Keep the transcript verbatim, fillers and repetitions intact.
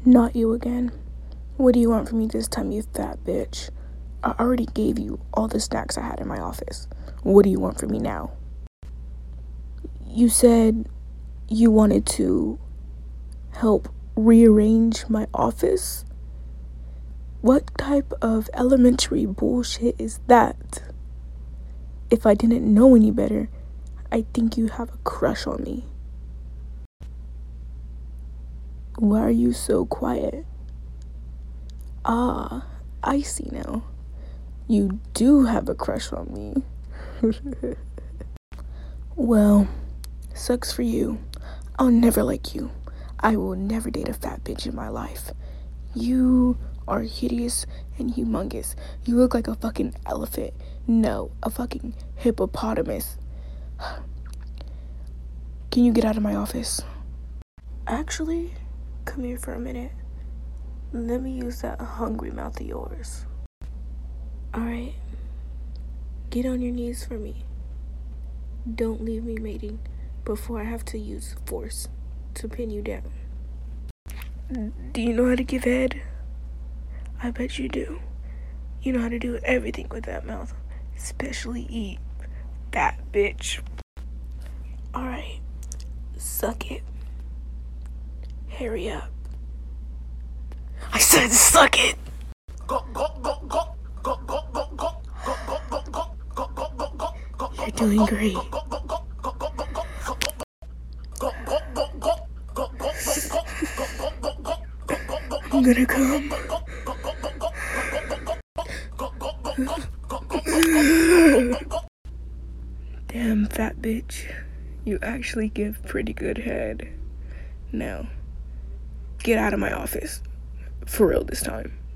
Not you again. What do you want from me this time, you fat bitch? I already gave you all the snacks I had in my office. What do you want from me now? You said you wanted to help rearrange my office? What type of elementary bullshit is that? If I didn't know any better, I think you have a crush on me. Why are you so quiet? Ah, I see now. You do have a crush on me. Well, sucks for you. I'll never like you. I will never date a fat bitch in my life. You are hideous and humongous. You look like a fucking elephant. No, a fucking hippopotamus. Can you get out of my office? Actually, come here for a minute. Let me use that hungry mouth of yours. Alright. Get on your knees for me. Don't leave me mating before I have to use force to pin you down. Do you know how to give head? I bet you do. You know how to do everything with that mouth, especially eat. Fat bitch. Alright. Suck it. Hurry up. I said suck it! You're doing great. I'm gonna come. Damn, fat bitch. You actually give pretty good head. Now, get out of my office. For real this time.